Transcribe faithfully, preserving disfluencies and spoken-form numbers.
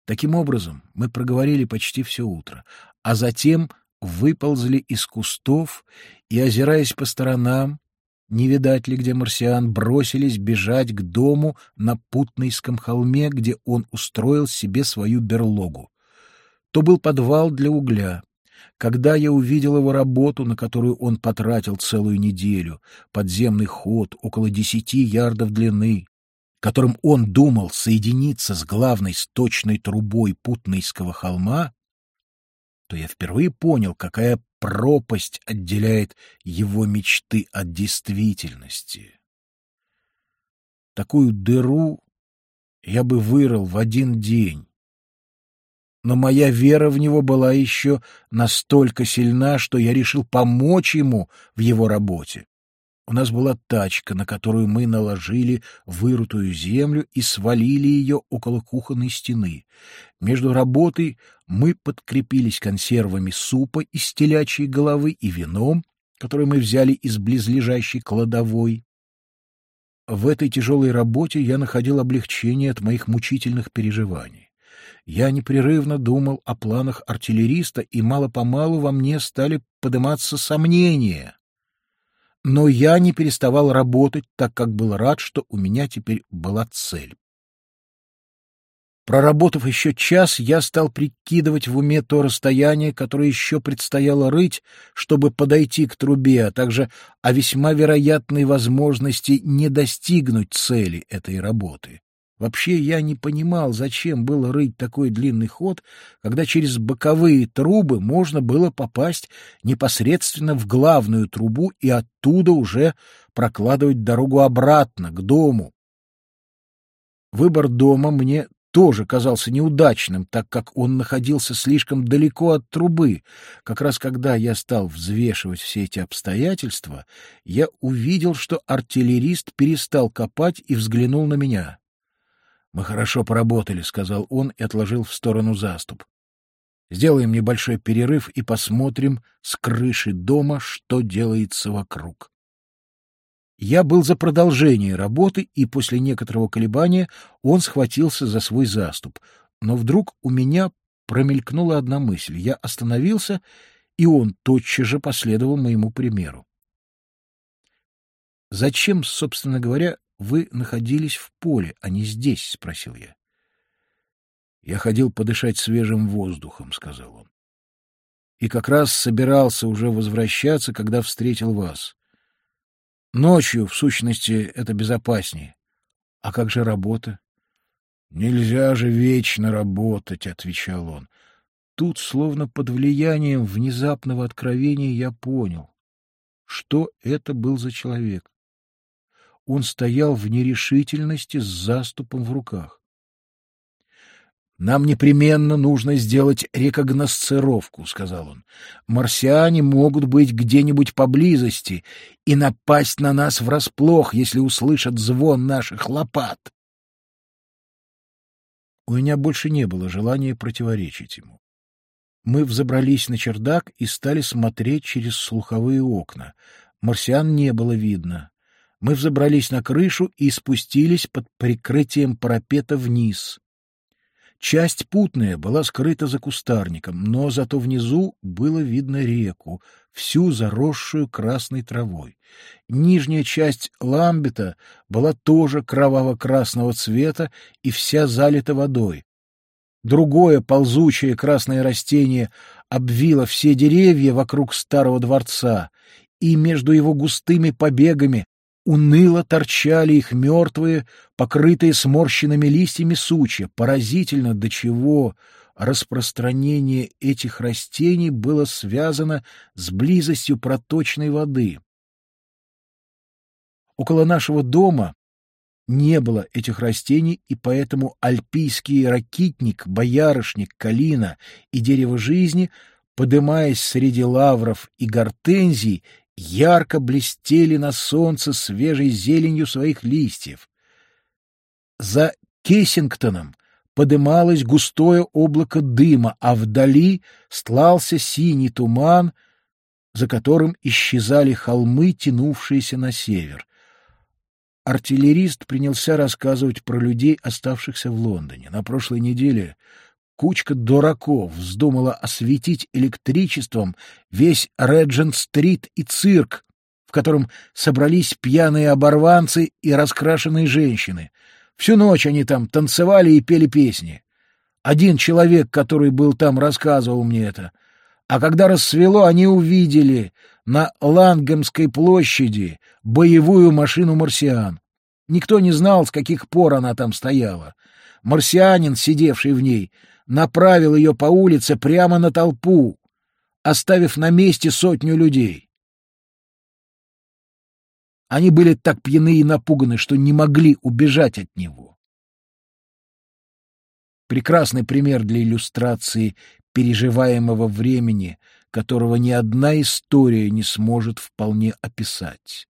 Таким образом, мы проговорили почти все утро, а затем выползли из кустов и, озираясь по сторонам, не видать ли где марсиан, бросились бежать к дому на Путнейском холме, где он устроил себе свою берлогу. То был подвал для угля. Когда я увидел его работу, на которую он потратил целую неделю, подземный ход около десяти ярдов длины, которым он думал соединиться с главной сточной трубой Путнейского холма, то я впервые понял, какая пропасть отделяет его мечты от действительности. Такую дыру я бы вырыл в один день, но моя вера в него была еще настолько сильна, что я решил помочь ему в его работе. У нас была тачка, на которую мы наложили вырытую землю и свалили ее около кухонной стены. Между работой мы подкрепились консервами супа из телячьей головы и вином, которое мы взяли из близлежащей кладовой. В этой тяжелой работе я находил облегчение от моих мучительных переживаний. Я непрерывно думал о планах артиллериста, и мало-помалу во мне стали подниматься сомнения. Но я не переставал работать, так как был рад, что у меня теперь была цель. Проработав еще час, я стал прикидывать в уме то расстояние, которое еще предстояло рыть, чтобы подойти к трубе, а также о весьма вероятной возможности не достигнуть цели этой работы. Вообще я не понимал, зачем было рыть такой длинный ход, когда через боковые трубы можно было попасть непосредственно в главную трубу и оттуда уже прокладывать дорогу обратно, к дому. Выбор дома мне тоже казался неудачным, так как он находился слишком далеко от трубы. Как раз когда я стал взвешивать все эти обстоятельства, я увидел, что артиллерист перестал копать и взглянул на меня. «Мы хорошо поработали», — сказал он и отложил в сторону заступ. «Сделаем небольшой перерыв и посмотрим с крыши дома, что делается вокруг». Я был за продолжение работы, и после некоторого колебания он схватился за свой заступ. Но вдруг у меня промелькнула одна мысль. Я остановился, и он тотчас же последовал моему примеру. «Зачем, собственно говоря, вы находились в поле, а не здесь?» — спросил я. «Я ходил подышать свежим воздухом», — сказал он. «И как раз собирался уже возвращаться, когда встретил вас. Ночью, в сущности, это безопаснее. А как же работа?» «Нельзя же вечно работать», — отвечал он. Тут, словно под влиянием внезапного откровения, я понял, что это был за человек. Он стоял в нерешительности с заступом в руках. «Нам непременно нужно сделать рекогносцировку», — сказал он. «Марсиане могут быть где-нибудь поблизости и напасть на нас врасплох, если услышат звон наших лопат». У меня больше не было желания противоречить ему. Мы взобрались на чердак и стали смотреть через слуховые окна. Марсиан не было видно. Мы взобрались на крышу и спустились под прикрытием парапета вниз. Часть путная была скрыта за кустарником, но зато внизу было видно реку, всю заросшую красной травой. Нижняя часть ламбета была тоже кроваво-красного цвета и вся залита водой. Другое ползучее красное растение обвило все деревья вокруг старого дворца, и между его густыми побегами уныло торчали их мертвые, покрытые сморщенными листьями сучья. Поразительно, до чего распространение этих растений было связано с близостью проточной воды. Около нашего дома не было этих растений, и поэтому альпийский ракитник, боярышник, калина и дерево жизни, подымаясь среди лавров и гортензий, ярко блестели на солнце свежей зеленью своих листьев. За Кессингтоном подымалось густое облако дыма, а вдали стлался синий туман, за которым исчезали холмы, тянувшиеся на север. Артиллерист принялся рассказывать про людей, оставшихся в Лондоне. На прошлой неделе Кучка дураков вздумала осветить электричеством весь Реджент-стрит и цирк, в котором собрались пьяные оборванцы и раскрашенные женщины. Всю ночь они там танцевали и пели песни. Один человек, который был там, рассказывал мне это. А когда рассвело, они увидели на Лангемской площади боевую машину «Марсиан». Никто не знал, с каких пор она там стояла. Марсианин, сидевший в ней, направил ее по улице прямо на толпу, оставив на месте сотню людей. Они были так пьяны и напуганы, что не могли убежать от него. Прекрасный пример для иллюстрации переживаемого времени, которого ни одна история не сможет вполне описать.